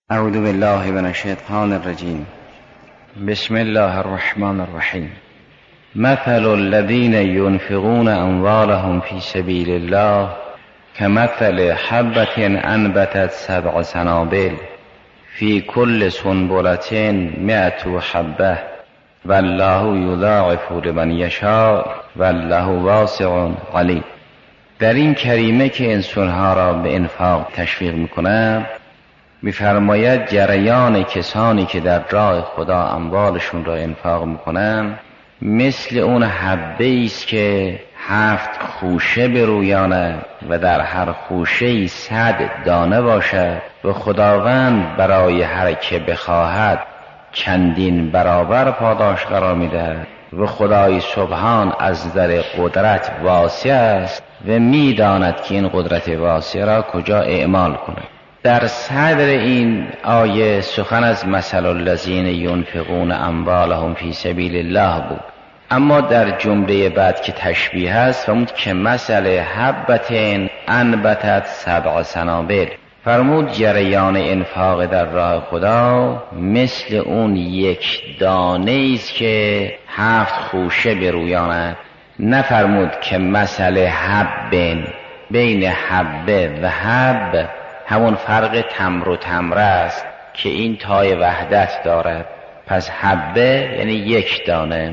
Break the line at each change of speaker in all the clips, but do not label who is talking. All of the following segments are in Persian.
اعوذ بالله من الشیطان الرجیم. بسم الله الرحمن الرحیم. مثل الذين ينفقون اموالهم في سبيل الله كمثل حبة انبتت 7 سنابل في كل سنبلة 100 حبة والله يضاعف لمن يشاء والله واسع علیم. در این کریمه که انسانها را به انفاق تشویق میکنه می‌فرماید جریان کسانی که در راه خدا اموالشون را انفاق میکنن مثل اون حبه‌ای است که 7 خوشه برویاند و در هر خوشه‌ای 100 دانه باشد و خداوند برای هر که بخواهد چندین برابر پاداش قرار می‌دهد و خدای سبحان از نظر قدرت واسع است و می‌داند که این قدرت واسع را کجا اعمال کند. در صدر این آیه سخن از مثل الذین ینفقون اموالهم فی سبیل الله بود، اما در جمله بعد که تشبیه است فرمود که مثل حبة انبتت 7 سنابل، فرمود جریان انفاق در راه خدا مثل اون یک دانه است که 7 خوشه برویاند. نفرمود که مثل حب، بین حبه و حب همون فرق تمر و تمره است که این تای وحدت دارد. پس حبه یعنی یک دانه.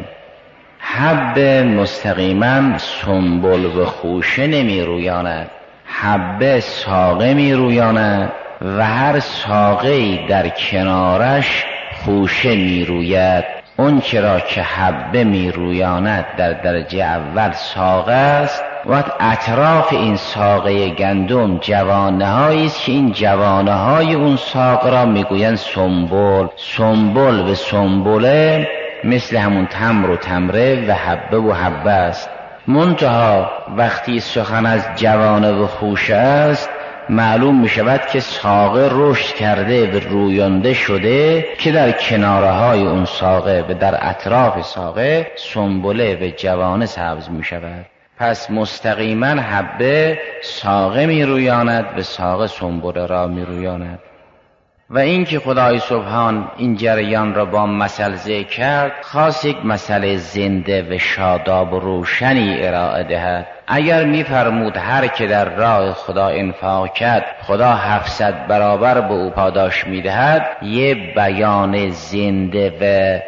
حبه مستقیما سنبل و خوشه نمی رویاند، حبه ساقه می رویاند و هر ساقه‌ای در کنارش خوشه می روید. اون چرا که حبه می رویاند در درجه اول ساقه است و اطراف این ساقه گندم جوانه هایی است که این جوانه های اون ساقه را میگویند سنبل. سنبل و سنبله مثل همون تمر و تمره و حبه و حبه است. منتها وقتی سخن از جوانه و خوشه است معلوم می شود که ساقه رشد کرده و رویانده شده که در کناره های اون ساقه و در اطراف ساقه سنبله و جوانه سبز می شود. پس مستقیما حبه ساقه می رویاند و ساقه سنبله را می رویاند. و این که خدای سبحان این جریان را با مثل ذکر کرد خاص یک مثل زنده و شاداب و روشنی ارائه دهد. اگر می فرمود هر که در راه خدا انفاق کرد خدا 700 برابر به او پاداش می دهد، یه بیان زنده و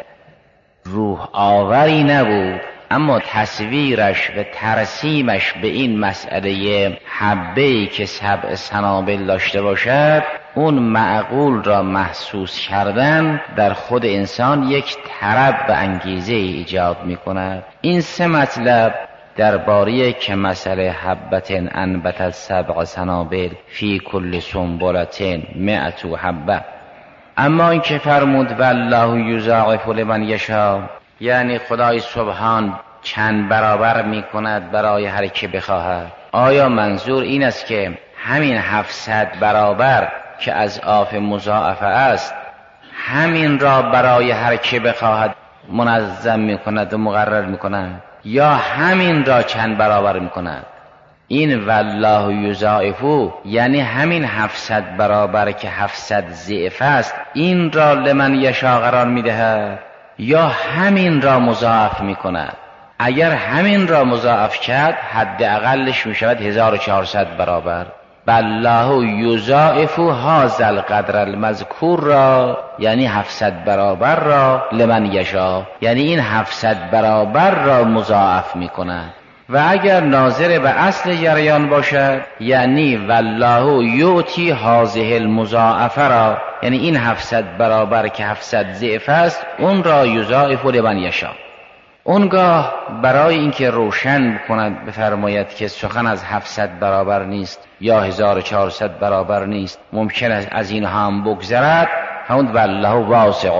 روح آوری نبود، اما تصویرش و ترسیمش به این مسئله حبه‌ای که 7 سنابل داشته باشد اون معقول را محسوس کردن در خود انسان یک طرب و انگیزه ایجاد می کند. این 3 مطلب درباره که مثل حبة انبتت 7 سنابل فی کل سنبلة 100 حبة. اما این که فرمود والله یضاعف لمن یشاء، یعنی خدای سبحان چند برابر می کند برای هر که بخواهد، آیا منظور این است که همین 700 برابر که از آف مضاعفه است همین را برای هر که بخواهد منظم می کند و مقرر می کند، یا همین را چند برابر می کند؟ این والله یضاعف یعنی همین 700 برابر که 700 ضعف است این را لمن یشاء قرار می دهد یا همین را مضاعف می کند؟ اگر همین را مضاعف کرد حد اقلش می شود 1400 برابر. بالله یضاعف هذا القدر المذکور را یعنی 700 برابر را لمن یشاء، یعنی این 700 برابر را مضاعف می کند. و اگر ناظر به اصل جریان باشد یعنی والله یؤتی هذه المضاعفه را، یعنی این 700 برابر که 700 ضعف است اون را یضاعف لمن یشاء. اونگاه برای اینکه روشن کند بفرماید که سخن از 700 برابر نیست یا 1400 برابر نیست، ممکن است از این هم بگذرد، همون والله واسع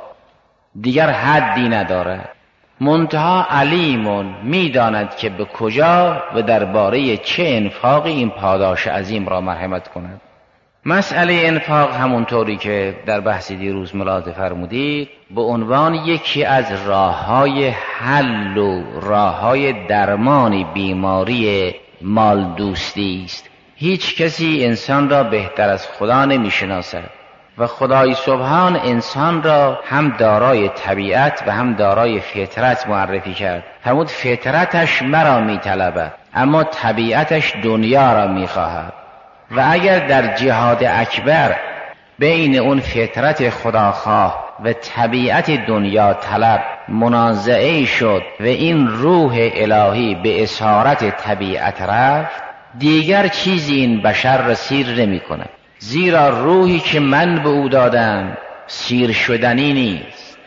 دیگر حدی ندارد. منتها علیمون میداند که به کجا و درباره چه انفاقی این پاداش عظیم را مرحمت کند. مسئله انفاق همونطوری که در بحث دیروز ملاحظه فرمودید به عنوان یکی از راه‌های حل و راه‌های درمان بیماری مال دوستی است. هیچ کسی انسان را بهتر از خدا نمی‌شناسد. و خدای سبحان انسان را هم دارای طبیعت و هم دارای فطرت معرفی کرد. فرمود فطرتش مرا می طلبد اما طبیعتش دنیا را می خواهد. و اگر در جهاد اکبر بین اون فطرت خداخواه و طبیعت دنیا طلب منازعه شد و این روح الهی به اسارت طبیعت رفت، دیگر چیزی این بشر را سیر نمی کند. زیرا روحی که من به او دادم سیر شدنی نیست،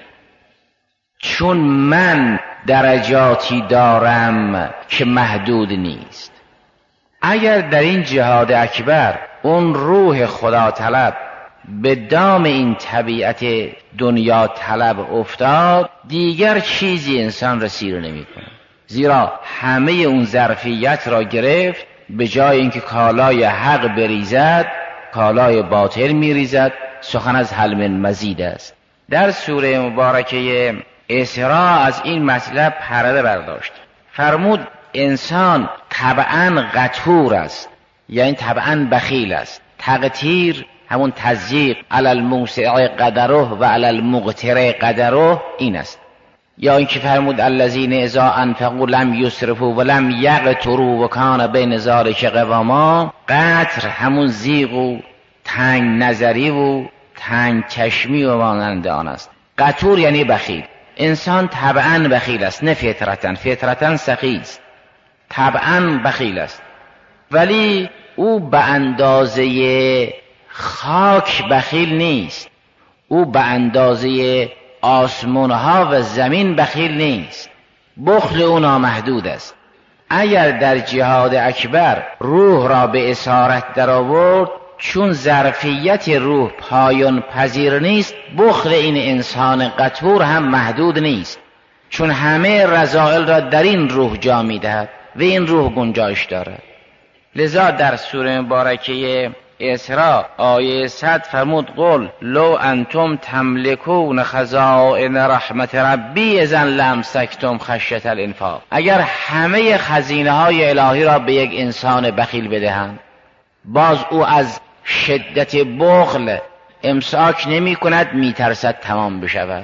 چون من درجاتی دارم که محدود نیست. اگر در این جهاد اکبر اون روح خدا طلب به دام این طبیعت دنیا طلب افتاد، دیگر چیزی انسان را سیر نمی کنه. زیرا همه اون ظرفیت را گرفت، به جای اینکه کالای حق بریزد کالای باطل می ریزد. سخن از هل من مزید است. در سوره مبارکه اسراء از این مطلب پرده برداشت. فرمود انسان طبعاً قتور است، یعنی طبعاً بخیل است. تقتیر همون تضییق، علی الموسع قدره و علی المقتر قدره این است. یا اینکه فرمود الذین اذا انفقوا لم یسرفوا و لم یقتروا و کان بین ذلک قواما. قطر همون زیغ و تنگ نظری و تنگ چشمی و مانند آن است. قتور یعنی بخیل. انسان طبعاً بخیل است، نه فطرتاً. فطرتاً سخی است، طبعاً بخیل است، ولی او به اندازه خاک بخیل نیست، او به اندازه آسمانها و زمین بخیل نیست. بخل او نامحدود است. اگر در جهاد اکبر روح را به اسارت در آورد، چون ظرفیت روح پایان پذیر نیست، بخل این انسان قتور هم محدود نیست، چون همه رذائل را در این روح جا می دهد و این روح گنجایش دارد. لذا در سوره مبارکه اسراء آیه 100 فرمود قل لو انتم تملکون خزائن رحمت ربی اذا لامسکتم خشیة الانفاق. اگر همه خزینه های الهی را به یک انسان بخیل بدهند، باز او از شدت بخل امساک نمی کند، می ترسد تمام بشود.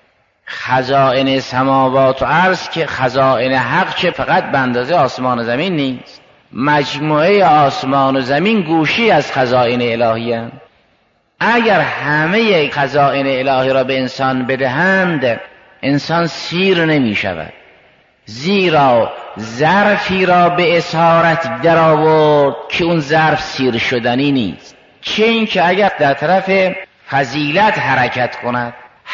خزائن سماوات و ارض که خزائن حق چه فقط به اندازه آسمان و زمین نیست، مجموعه آسمان و زمین گوشی از خزائن الهی هستند. اگر همه خزائن الهی را به انسان بدهند، انسان سیر نمی شود. زیرا ظرفی را به اسارت در آورد که اون ظرف سیر شدنی نیست. چه این که اگر در طرف فضیلت حرکت کند،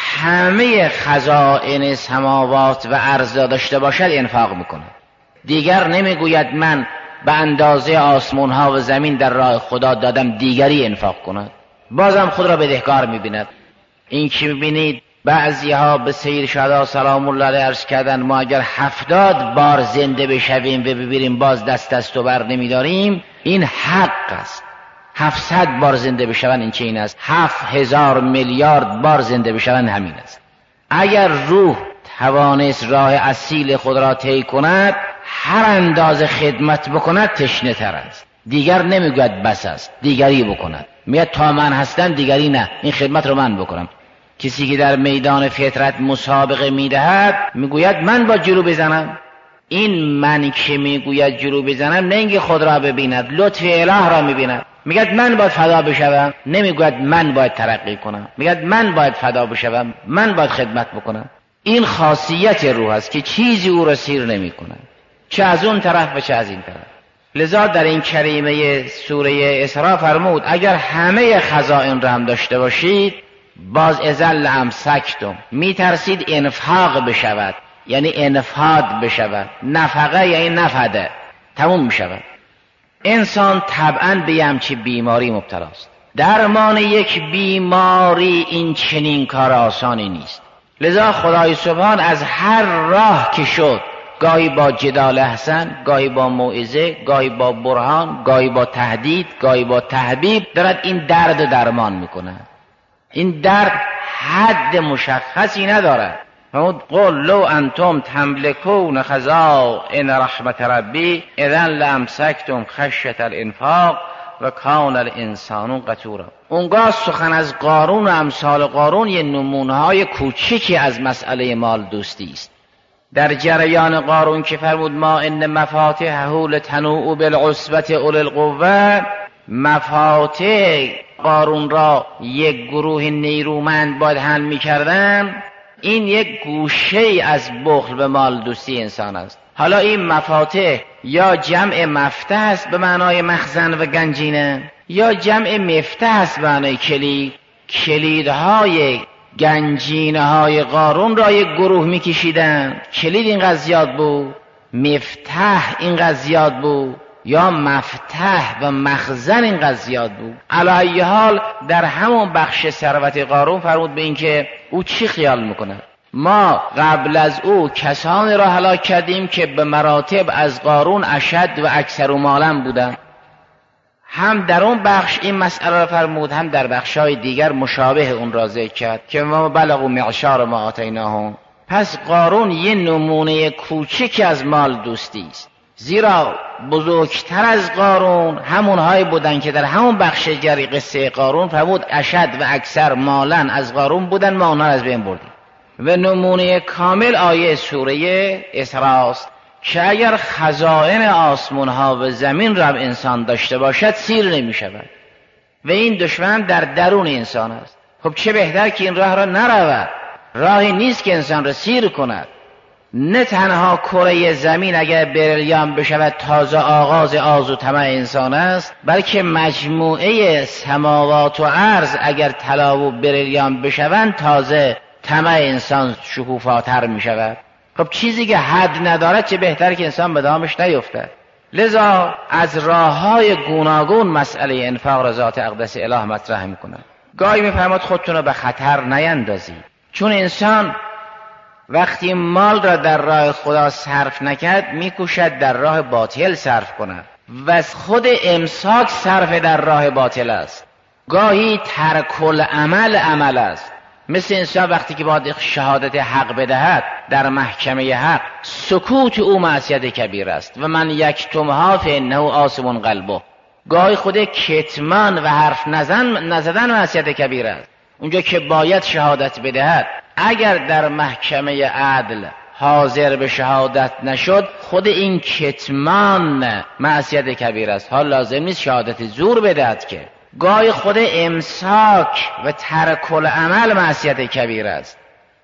همه خزائن سماوات و ارض داشته باشد، انفاق میکند. دیگر نمیگوید من به اندازه آسمان ها و زمین در راه خدا دادم، دیگری انفاق کند. بازم خود را بدهکار میبیند. این که میبینید بعضی ها به سید شهدا سلام الله علیه عرض کردن ما اگر 70 بار زنده بشویم و ببینیم باز دست و بر نمیداریم، این حق است. 700 بار زنده بشوند این چه این است، 7000 میلیارد بار زنده بشوند همین است. اگر روح توانست راه اصیل خود را طی کند، هر اندازه خدمت بکند تشنه تر است. دیگر نمیگوید بس است، دیگری بکند. میگه تا من هستم دیگری نه، این خدمت رو من بکنم. کسی که در میدان فطرت مسابقه میدهد میگوید من با جلو بزنم. این من که میگوید جلو بزنم نه اینکه خود را ببیند، لطف اله را میبیند. میگه من باید فدا بشوم، نمیگوید من باید ترقی کنم. میگه من باید فدا بشوم، من باید خدمت بکنم. این خاصیت روح است که چیزی او را سیر نمیکنه، چه از اون طرف و چه از این طرف. لذا در این کریمه سوره اسراء فرمود اگر همه خزائن را هم داشته باشید، باز اذا لامسکتم، میترسید انفاق بشود، یعنی انفاق بشود. نفقه یعنی نفده، تموم بشود. انسان طبعاً به همچی بیماری مبتلاست. درمان یک بیماری این چنین کار آسانی نیست. لذا خدای سبحان از هر راه که شد، گاهی با جدال حسن، گاهی با موعظه، گاهی با برهان، گاهی با تهدید، گاهی با تحبیب، دارد این درد درمان میکنه. این درد حد مشخصی ندارد. فرمود قل لو انتم تملکون خزائن رحمت ربی اذا لامسکتم خشیة الانفاق و کان الانسان قتورا. اونگاه سخن از قارون و امثال قارون یه نمونه‌های کوچیکی از مسئله مال دوستی است. در جریان قارون که فرمود ما ان مفاتحه لتنوء بالعصبة اولی القوة، مفاتح قارون را یک گروه نیرومند باید حمل می‌کردن، این یک گوشه از بخل به مال دوستی انسان است. حالا این مفاتح یا جمع مفتح است به معنای مخزن و گنجینه، یا جمع مفتح است به معنای کلید. کلیدهای گنجینه های قارون را یک گروه میکشیدن، کلید اینقدر زیاد بود، مفتح اینقدر زیاد بود، یا مفتح و مخزن اینقدر زیاد بود. علی ای حال در همون بخش ثروت قارون فرمود به این که او چی خیال میکنه؟ ما قبل از او کسانی را هلاک کردیم که به مراتب از قارون اشد و اکثر مالا بودند. هم در اون بخش این مسئله را فرمود، هم در بخش‌های دیگر مشابه اون را ذکر کرد که ما بلغوا معشار ما آتیناهم. پس قارون یه نمونه کوچک از مال دوستی است، زیرا بزرگتر از قارون همونهایی بودن که در همون بخش جری قصه قارون فرمود اشد و اکثر مالا از قارون بودن، ما اونها از بین بردیم. و نمونه کامل آیه سوره اسراء است که اگر خزائن آسمان ها و زمین را انسان داشته باشد سیر نمی شود و این دشمن در درون انسان است. خب چه بهتر که این راه را نرود، راهی نیست که انسان را سیر کند. نه تنها کره زمین اگر بریلیان بشود تازه آغاز آز و طمع انسان است، بلکه مجموعه سماوات و ارض اگر طلا و بریلیان بشوند تازه طمع انسان شکوفاتر می شود. خب چیزی که حد ندارد چه بهتر که انسان به دامش نیفتد. لذا از راه‌های گوناگون مسئله انفاق را ذات اقدس اله مطرح می‌کند. گاهی می‌فرماد خودتون را به خطر نیندازید، چون انسان وقتی مال را در راه خدا صرف نکرد می‌کوشد در راه باطل صرف کند و خود امساک صرف در راه باطل است. گاهی ترک العمل عمل است. مثل انسان وقتی که باید شهادت حق بدهد در محکمه حق، سکوت او معصیت کبیر است و من یکتمها فانه آثم قلبه. گاهی خود کتمان و حرف نزدن معصیت کبیر است. اونجا که باید شهادت بدهد اگر در محکمه عدل حاضر به شهادت نشد، خود این کتمان معصیت کبیر است. حال لازم نیست شهادت زور بدهد که. گاهی خود امساک و ترک العمل معصیت کبیر است.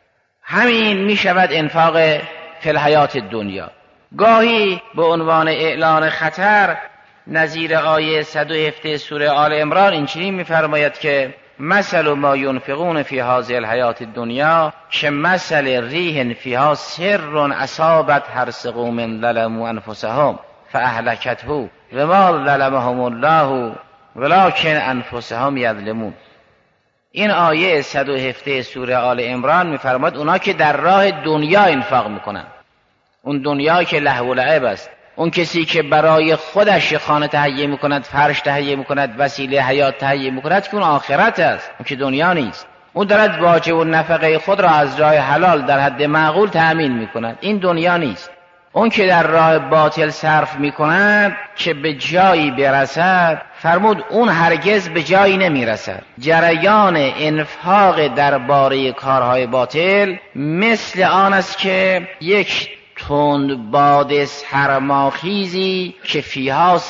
همین می شود انفاق فی الحیات دنیا. گاهی به عنوان اعلان خطر نظیر آیه 117 سوره آل عمران اینچنین می فرماید که مثل ما ينفقون فی هذه الحیات الدنیا که مثل ریح فیها سر اصابت حرث قوم ظلموا انفسهم فاهلکته و ما ظلمهم الله ولکن انفسهم یظلمون. این آیه 117 سوره آل عمران می‌فرماید اونا که در راه دنیا انفاق میکنن، اون دنیا که لهو و لعب است، اون کسی که برای خودش خانه تهیه میکند، فرش تهیه میکند، وسیله حیات تهیه میکند، که اون آخرت است، اون که دنیا نیست. اون دارد واجب و نفقه خود را از راه حلال در حد معقول تأمین میکند، این دنیا نیست. اون که در راه باطل صرف میکند که به جایی برسد، فرمود اون هرگز به جایی نمیرسد. جریان انفاق درباره کارهای باطل مثل آن است که یک تند باد سرماخیزی که فیها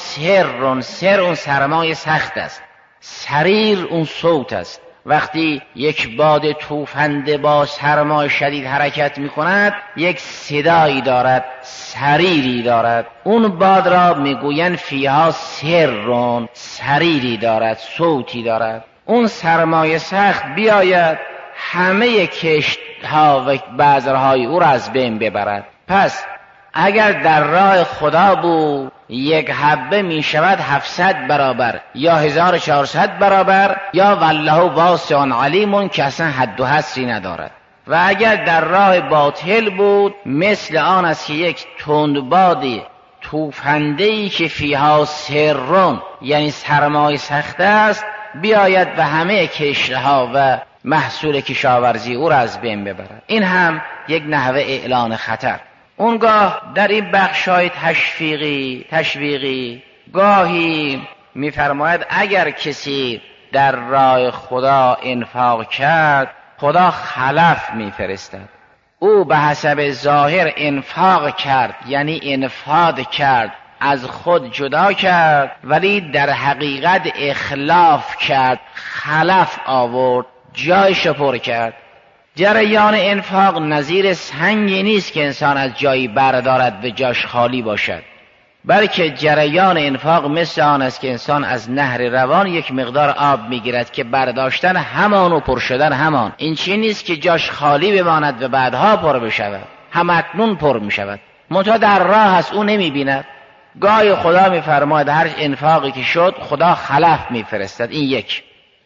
سر اون سرمای سخت است، سریر اون صوت است. وقتی یک باد توفنده با سرمای شدید حرکت می کند یک صدایی دارد، سریری دارد. اون باد را میگویند فیها سرون، سریری دارد، صوتی دارد. اون سرمای سخت بیاید همه کشتها و بذرهای او را از بین ببرد. پس اگر در راه خدا بود یک حبه می شود 700 برابر یا 1400 برابر، یا والله واسع علیم که اصلا حد و حصری ندارد. و اگر در راه باطل بود مثل آن است که یک تندبادی توفنده‌ای که فیها سرون یعنی سرمای سخت است بیاید و همه کشتها و محصول کشاورزی او را از بین ببرد. این هم یک نحوه اعلان خطر. اونگاه در این بخشای تشویقی گاهی میفرماید اگر کسی در راه خدا انفاق کرد خدا خلف میفرستد. او به حسب ظاهر انفاق کرد، یعنی انفاق کرد، از خود جدا کرد، ولی در حقیقت اخلاف کرد، خلف آورد، جایش پر کرد. جریان انفاق نظیر سنگی نیست که انسان از جایی بردارد و جاش خالی باشد، بلکه جریان انفاق مثل آن است که انسان از نهر روان یک مقدار آب میگیرد که برداشتن همان و پر شدن همان. این چی نیست که جاش خالی بماند و بعدها پر بشود، همکنون پر میشود، منتها در راه است او نمیبیند. گاهی خدا میفرماید هر انفاقی که شد خدا خلف میفرستد. این یک.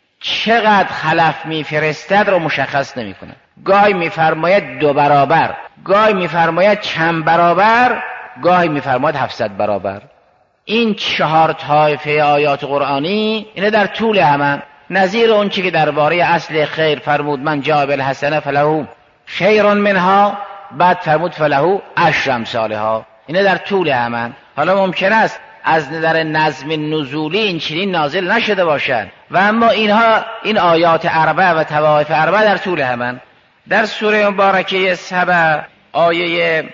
چقدر خلف میفرستد رو مشخص نمیکنه. گاهی میفرماید 2 برابر، گاهی میفرماید چند برابر، گاهی میفرماید 700 برابر. این 4 طایفه آیات قرآنی اینه در طول همان، نظیر اون چی که درباره اصل خیر فرمود من جاء بالحسنه فله خیر منها، بعد فرمود فله 10 امثالها. اینه در طول همان. حالا ممکن است از نظر نظم نزولی این چنین نازل نشده باشد و اما این آیات 4 و طوائف 4 در طول همان. در سوره مبارکه سبع آیه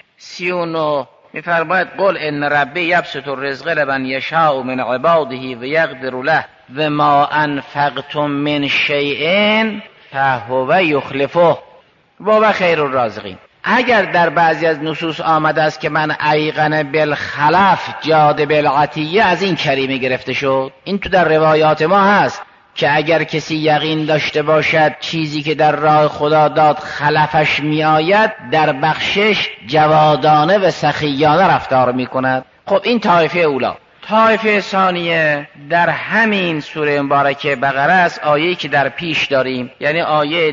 39 میفرماید قل ان ربی یبسط الرزق لمن یشاء من عباده و یقدر له و ما انفقتم من شیء فهو یخلفه و خیر الرازقین. اگر در بعضی از نصوص آمده است که من ایقن بالخلف جاد بالعطیه، از این کریمه گرفته شد. این تو در روایات ما هست که اگر کسی یقین داشته باشد چیزی که در راه خدا داد خلفش می آید، در بخشش جوادانه و سخیانه رفتار می کند. خب این طایفه اولا. طایفه ثانیه در همین سوره مبارکه بقره است، آیه‌ای که در پیش داریم، یعنی آیه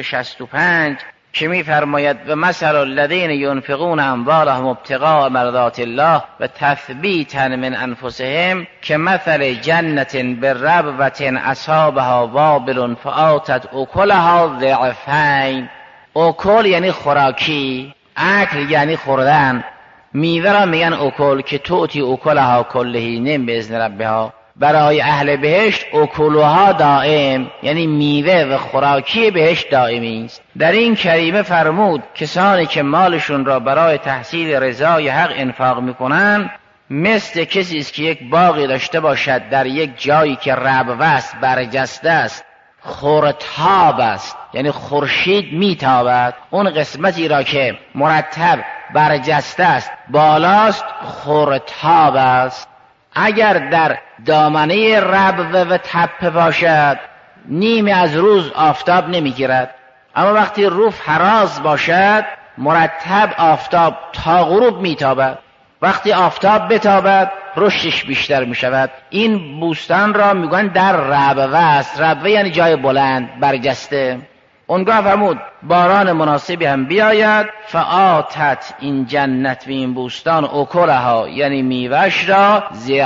265 که می فرماید و مثل الذین ینفقون اموالهم ابتغاء مرضات الله و تثبیتا من انفسهم که مثل جنت بربوة اصابها وابل فآتت اکلها ضعفین. اکل یعنی خوراکی، اکل یعنی خوردن. میوه را میگن اکل که توتی اکلها کلهین باذن ربها. برای اهل بهشت اکلها دائم، یعنی میوه و خوراکی بهشت دائمی است. در این کریمه فرمود کسانی که مالشون را برای تحصیل رضای حق انفاق میکنن مثل کسی است که یک باغی داشته باشد در یک جایی که ربوه است، برجسته است، خورتاب است، یعنی خورشید میتابد. اون قسمتی را که مرتب برجسته است، بالاست، خورتاب است. اگر در دامنه ربوه و تپه باشد نیمه از روز آفتاب نمیگیرد، اما وقتی رو فراز باشد مرتب آفتاب تا غروب میتابد. وقتی آفتاب بتابد رشدش بیشتر میشود. این بوستان را میگن در ربوه است. ربوه یعنی جای بلند برجسته. اونگاه فرمود باران مناسبی هم بیاید، فآتت این جنت و این بوستان اکلها یعنی میوهش را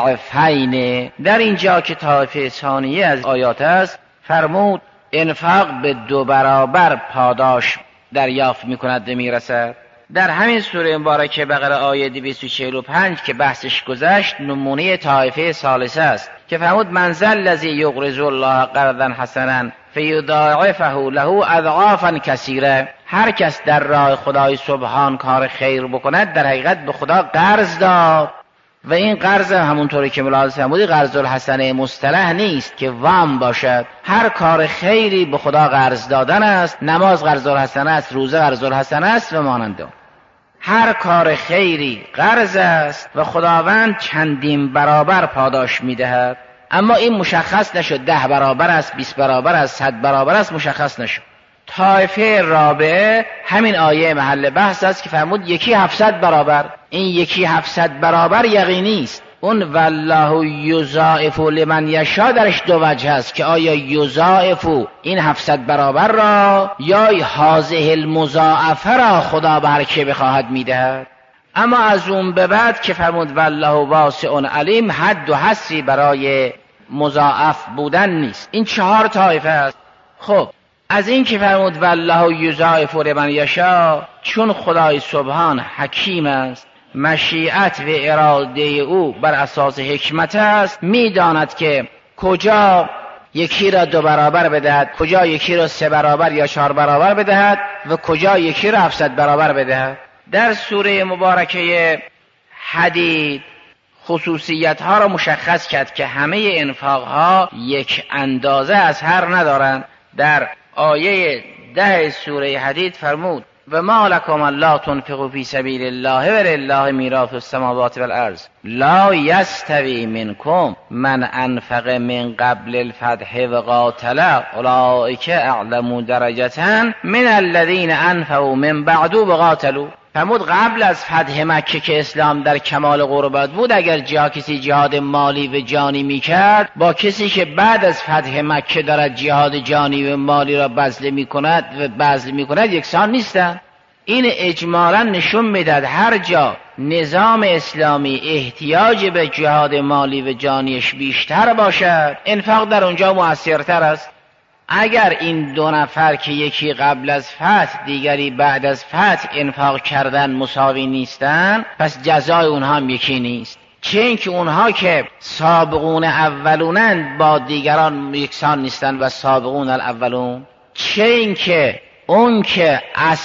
ضعفین. در اینجا که طایفه ثانیه از آیات است فرمود انفاق به 2 برابر پاداش دریافت میکند و میرسد. در همین سوره مبارکه بقره آیه 245 که بحثش گذشت نمونه طایفه ثالثه است که فرمود من ذا الذی یقرض الله قرضا حسنا فیضاعفه له اضعافا کثیره. هر کس در راه خدای سبحان کار خیر بکند در حقیقت به خدا قرض داد و این قرض همونطوری که ملاحظه فرمودی قرض الحسنه مصطلح نیست که وام باشد. هر کار خیری به خدا قرض دادن است. نماز قرض الحسنه است، روزه قرض الحسنه است و مانند. هر کار خیری قرض است و خداوند چندین برابر پاداش میدهد. اما این مشخص نشد 10 برابر است، 20 برابر است، 100 برابر است، مشخص نشد. طایفه رابعه همین آیه محل بحث است که فرمود یکی 700 برابر. این یکی 700 برابر یقینی است. اون والله یضاعف لمن یشاء درش 2 وجه است که آیا یضاعف این 700 برابر را یا هذه المضاعفه را خدا به هر کی بخواهد میدهد. اما از اون به بعد که فرمود والله واسع علیم حد و حصری برای مضاعف بودن نیست. این 4 طایفه است. خب از این که فرمود والله یضاعف لمن یشاء، چون خدای سبحان حکیم است
مشیت و اراده او بر اساس حکمت است، میداند که کجا یکی را 2 برابر بدهد، کجا یکی را 3 برابر یا 4 برابر بدهد و کجا یکی را 700 برابر بدهد. در سوره مبارکه حدید خصوصیت ها را مشخص کرد که همه انفاق ها یک اندازه از هر ندارند. در آیه 10 سوره حدید فرمود و ما لکم لا تنفقوا فی سبیل الله ولله میراث السماوات والارض لا یستوی منکم من انفق من قبل الفتح و قاتل اولئک اعلم درجة من الذین انفقوا من بعد و قاتلوا. فرمود قبل از فتح مکه که اسلام در کمال قربت بود، اگر کسی جهاد مالی و جانی میکرد با کسی که بعد از فتح مکه دارد جهاد جانی و مالی را بذل میکند یکسان نیستند. این اجمالا نشون میداد هر جا نظام اسلامی احتیاج به جهاد مالی و جانیش بیشتر باشد، انفاق در اونجا مؤثرتر است. اگر این 2 نفر که یکی قبل از فتح دیگری بعد از فتح انفاق کردن مساوی نیستن، پس جزای اونها هم یکی نیست. چه اینکه اونها که سابقون اولونن با دیگران یکسان نیستن و سابقون الاولون، چه اینکه اون که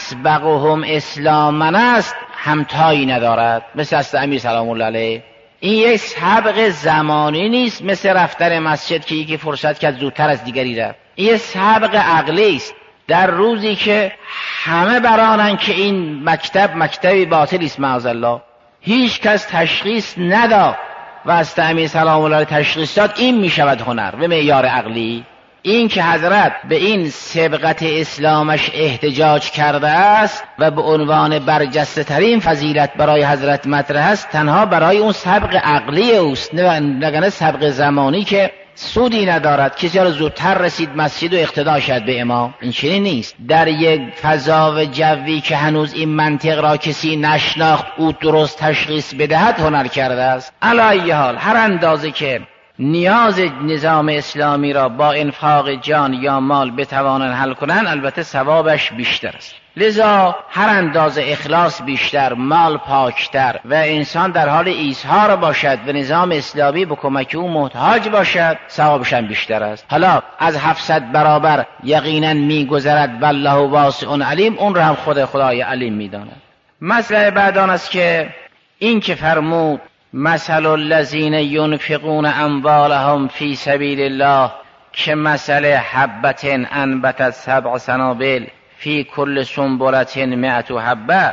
اسبقهم اسلامن است همتایی ندارد، مثل است امیر سلام الله علیه. این یک سبق زمانی نیست مثل رفتن مسجد که یکی فرصت کرد زودتر از دیگری رفت. این سبق عقلی است. در روزی که همه برانن که این مکتبی باطلی است معاذالله، هیچ کس تشخیص نداد و از امیر سلام الله تشخیص داد، این می شود هنر و معیار عقلی. این که حضرت به این سبقت اسلامش احتجاج کرده است و به عنوان برجسته ترین فضیلت برای حضرت مطرح است، تنها برای اون سبق عقلی اوست، نه سبق زمانی که سودی ندارد. کسی را زودتر رسید مسجد و اقتدا شد به امام، این چنین نیست. در یک فضا و جوی که هنوز این منطق را کسی نشناخت او درست تشخیص بدهد هنر کرده است. علی ای حال هر اندازه که نیاز نظام اسلامی را با انفاق جان یا مال بتوانند حل کنند، البته ثوابش بیشتر است. لذا هر اندازه اخلاص بیشتر، مال پاکتر و انسان در حال ایثار باشد و نظام اسلامی به کمک او محتاج باشد، ثوابش هم بیشتر است. حالا از 700 برابر یقینا میگذرد والله واسع علیم، اون را هم خدای علیم میداند. مسئله بعد آن است که این که فرمود مثل الذین ينفقون اموالهم فی سبیل الله که مثل حبة انبتت 7 سنابل فی کل سنبلة 100 حبه،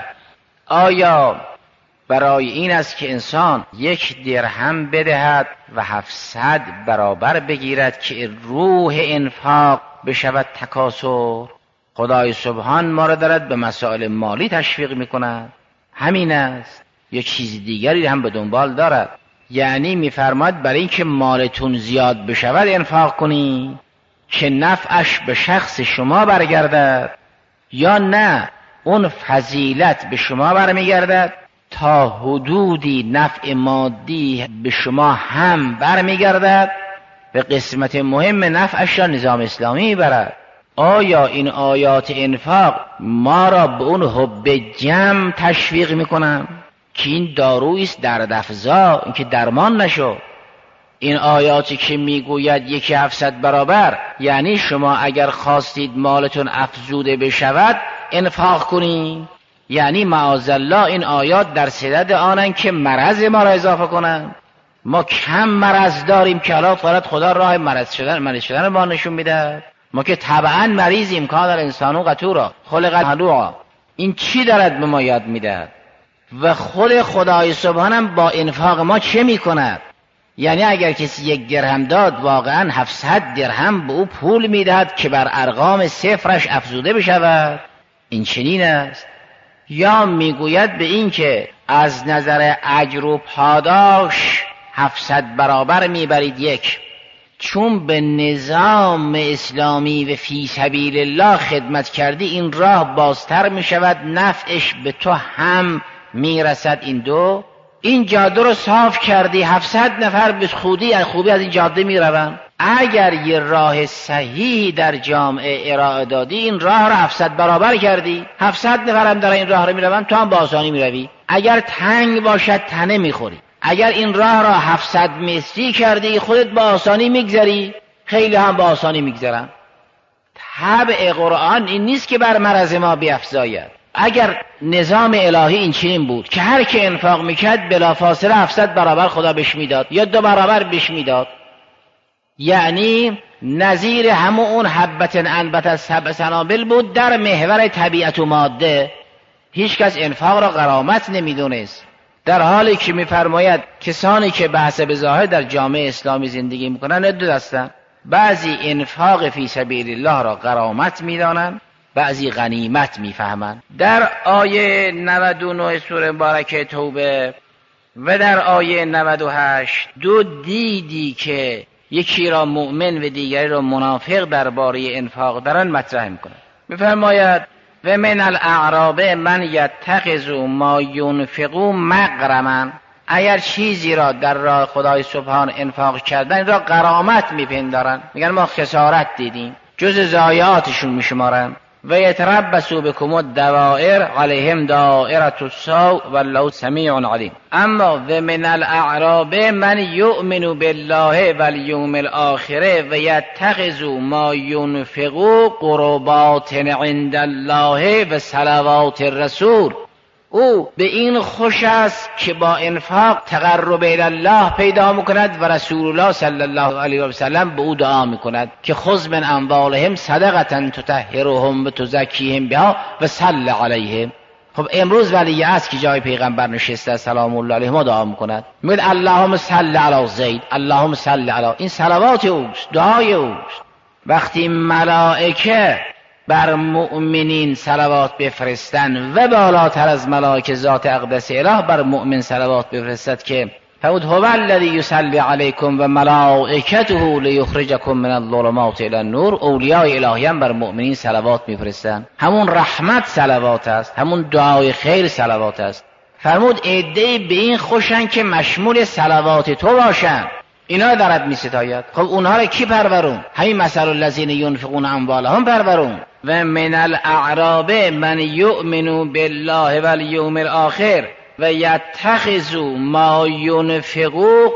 آیا برای این است که انسان 1 درهم بدهد و 700 برابر بگیرد که روح انفاق بشود تکاثر؟ خدای سبحان ما را دارد به مسائل مالی تشویق میکند. همین است، یا چیز دیگری هم به دنبال دارد. یعنی میفرماید برای اینکه مالتون زیاد بشود انفاق کنی که نفعش به شخص شما برگردد، یا نه اون فضیلت به شما برمیگردد تا حدودی نفع مادی به شما هم برمیگردد به قسمت مهم نفعش را نظام اسلامی میبرد. آیا این آیات انفاق ما را به اون حب جمع تشویق میکنن که این دارویی است درد افزا، این که درمان نشو؟ این آیاتی که میگوید 700 برابر یعنی شما اگر خواستید مالتون افزوده بشود انفاق کنید، یعنی معاذالله این آیات در صدد آنن که مرض ما را اضافه کنن. ما کم مرض داریم که حالا فقط خدا راه مرض شدن ما نشون میده. ما که طبعا مریضیم، کان الانسان قطورا خلق هلوعا. این چی دارد به ما یاد میده؟ و خود خدای سبحانم با انفاق ما چه میکند؟ یعنی اگر کسی 1 درهم داد واقعا 700 درهم به او پول میدهد که بر ارقام صفرش افزوده بشود. این چنین است. یا میگوید به این که از نظر اجر و پاداش 700 برابر میبرید 1، چون به نظام اسلامی و فی سبیل الله خدمت کردی این راه بازتر میشود، نفعش به تو هم میرسد. این 2 این جاده رو صاف کردی، 700 نفر به خوبی از این جاده میروند. اگر یه راه صحیحی در جامعه ارائه دادی، این راه رو 700 برابر کردی، 700 نفر هم در این راه رو میروند، تو هم با آسانی میروی. اگر تنگ باشد تنه میخوری. اگر این راه را 700 متری کردی خودت با آسانی میگذری، خیلی هم با آسانی میگذرن. طبع قرآن این نیست که بر مرض ما بیفزاید. اگر نظام الهی این چنین بود که هر که انفاق میکرد بلافاصله 700 برابر خدا بهش میداد یا 2 برابر بهش میداد، یعنی نظیر همون اون حبت انبت 7 سنابل بود در محور طبیعت و ماده. هیچ کس انفاق را غرامت نمیدونست، در حالی که میفرماید کسانی که به حسب ظاهر در جامعه اسلامی زندگی میکنن دو دستن، بعضی انفاق فی سبیل الله را غرامت میدانند، بعضی غنیمت میفهمند. در آیه 99 سوره مبارکه توبه و در آیه 98 دو دیدی که یکی را مؤمن و دیگری را منافق درباره انفاق دارن مطرح میکنند. میفرماید و من الاعراب من یتخذ ما ینفق مغرما، اگر چیزی را در راه خدای سبحان انفاق کردن این را غرامت میپندارن، میگن ما خسارت دیدیم، جز ضایعاتشون میشمارن. و یتربصوا بکم الدوائر علیهم دائرة السوء والله سمیع علیم. اما و من الاعراب من یؤمن بالله والیوم الاخر و یتخذ ما ینفق قربات عند الله و صلوات الرسول، او به این خوش است که با انفاق تقرب الی الله پیدا میکند و رسول الله صلی الله علیه و سلم به او دعا میکند که خذ من اموالهم صدقه تطهرهم و تزکیهم بها و صل علیهم. خب امروز ولی است که جای پیغمبر نشسته سلام الله علیه ما دعا میکند، میگه اللهم صل علی زید، اللهم صل علی، این صلوات اوست، دعای اوست. وقتی ملائکه بر مؤمنین صلوات بفرستن و بالاتر از ملائکه ذات اقدس اله بر مؤمن صلوات بفرستد که فرمود هو الذی یصلی علیکم و ملائکته لیخرجکم من الظلمات الی النور، اولیای الهی هم بر مؤمنین صلوات میفرستن. همون رحمت صلوات است، همون دعای خیر صلوات است. فرمود عده‌ای به این خوشن که مشمول صلوات تو باشن، اینا دارد می ستاید. خب اونها را کی پرورون؟ همین مثل الذین ینفقون اموالهم پرورون. و من الاعراب من یؤمن بالله والیوم الاخر و یتخذ ما ینفق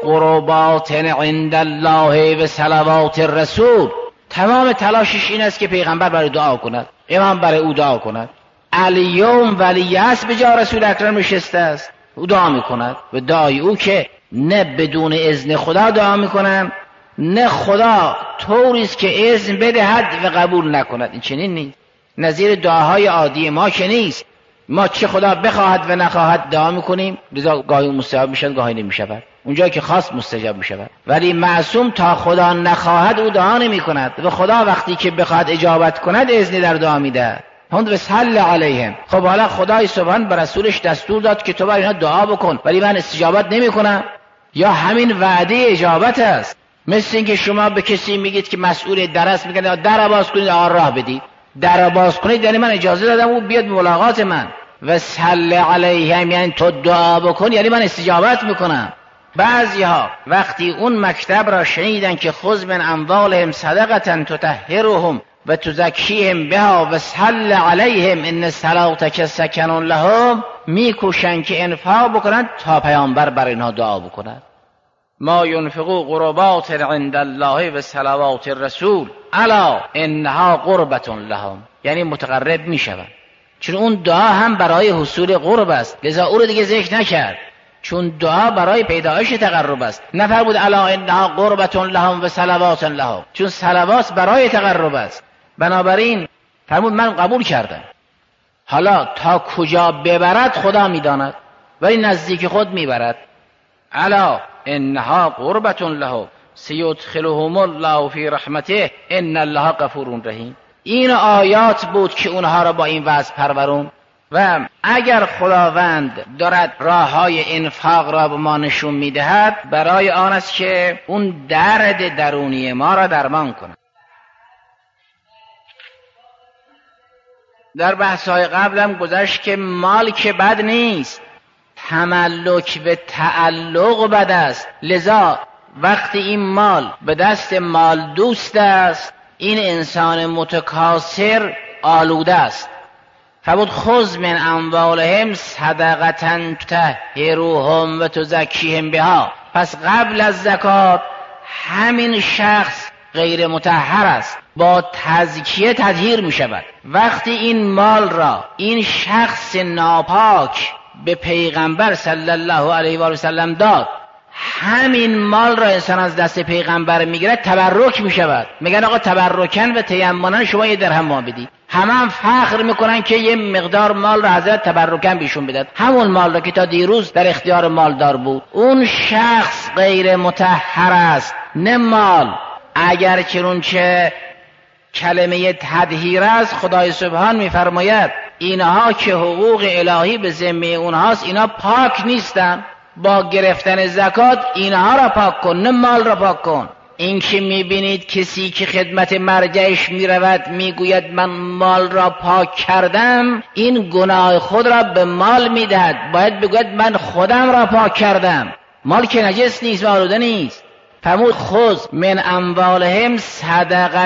قربات عند الله و صلوات الرسول. تمام تلاشش این است که پیغمبر برای دعا کند، امام برای او دعا کند. الیوم ولی است به جا رسول اکرم نشسته است، او دعا می کند و دعای او که نه بدون اذن خدا دعا میکنن، نه خدا طوریست که اذن بدهد و قبول نکند. این چنین نیست، نظیر دعاهای عادی ما که نیست. ما چه خدا بخواهد و نخواهد دعا میکنیم، لذا گاهی مستجاب میشن گاهی نمیشود، اونجایی که خواست مستجاب میشود. ولی معصوم تا خدا نخواهد او دعا نمیکند و خدا وقتی که بخواهد اجابت کند اذن در دعا میدهد. هند صل علیهم. خب حالا خدای سبحان به رسولش دستور داد که تو برای اینا دعا بکن، ولی من استجابت نمیکنم، یا همین وعده اجابت است. مثل اینکه شما به کسی میگید که مسئول در است، میگن در باز کنید راه بدید، در باز کنید یعنی من اجازه دادم او بیاد ملاقات من. و صل علیهم یعنی تو دعا بکن یعنی من استجابت میکنم. بعضیها وقتی اون مکتب را شنیدن که خذ من اموالهم صدقه تطهرهم و تزکیهم بها و صل علیهم ان صلاتک سکن لهم، میکوشن که انفاق بکنند تا پیامبر بر اینها دعا بکند. ما ينفقوا قربات عند الله و صلوات الرسول الا انها قربة لهم، یعنی متقرب میشوند. چون اون دعا هم برای حصول قرب است، لذا او رو دیگه ذکر نکرد، چون دعا برای پیدایش تقرب است. نفرمود الا انها قربة لهم و صلوات لهم، چون صلوات برای تقرب است. بنابراین فرمود من قبول کردم. حالا تا کجا ببرد خدا میداند، ولی نزدیک خود میبرد. الا انها قربة لهم سیدخلهم الله فی رحمته ان الله غفور رحیم. این آیات بود که اونها را با این وضع پرورون. و اگر خداوند دارد راههای انفاق را به ما نشون میدهد، برای آن است که اون درد درونی ما را درمان کند. در بحث‌های قبلم گذشت که مال که بد نیست، تملک و تعلق بد است. لذا وقتی این مال به دست مال دوست است، این انسان متکاسر آلوده است. فرمود خذ من اموالهم صدقة تطهرهم و تزکیهم بها. پس قبل از زکات همین شخص غیر مطهر است، با تزکیه تطهیر می شود. وقتی این مال را این شخص ناپاک به پیغمبر صلی الله علیه و آله و سلم داد، همین مال را انسان از دست پیغمبر میگیرد، تبرک می شود. میگن آقا تبرکن و تیمنا شما یه درهم ما بدید. هم فخر میکنن که یه مقدار مال را حضرت تبرکن بیشون بداد، همون مال را که تا دیروز در اختیار مالدار بود. اون شخص غیر مطهر است، نه مال. اگر چنانچه کلمه تطهیر است، خدای سبحان میفرماید اینها که حقوق الهی به ذمه اونهاست، اینا پاک نیستن، با گرفتن زکات اینها را پاک کن، نه مال را پاک کن. این که میبینید کسی که خدمت مرجعش میرود میگوید من مال را پاک کردم، این گناه خود را به مال میدهد. باید بگوید من خودم را پاک کردم. مال که نجس نیست و آلوده نیست. فرمود خذ من اموالهم صدقة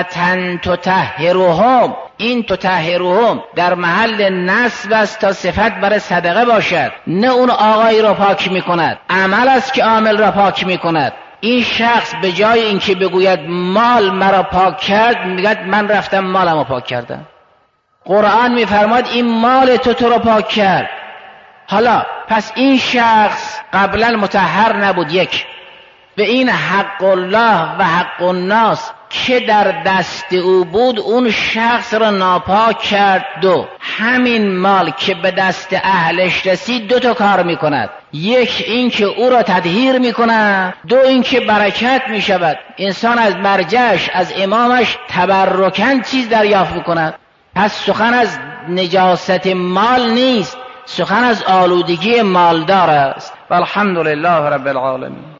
تطهرهم. این تطهرهم در محل نصب است تا صفت برای صدقه باشد، نه اون آقایی را پاک میکند. عمل است که عامل را پاک میکند. این شخص به جای اینکه بگوید مال مرا پاک کرد، میگه من رفتم مالم را پاک کردم. قرآن میفرماد این مال تو را پاک کرد. حالا پس این شخص قبلا مطهر نبود، یک، و این حق الله و حق الناس که در دست او بود اون شخص را ناپاک کرد. دو، همین مال که به دست اهلش رسید دو تا کار میکند. یک، این که او را تطهیر میکند. دو، این که برکت میشود. انسان از مرجعش، از امامش تبرکن چیز دریافت میکند. پس سخن از نجاست مال نیست، سخن از آلودگی مالدار است. والحمد لله رب العالمین.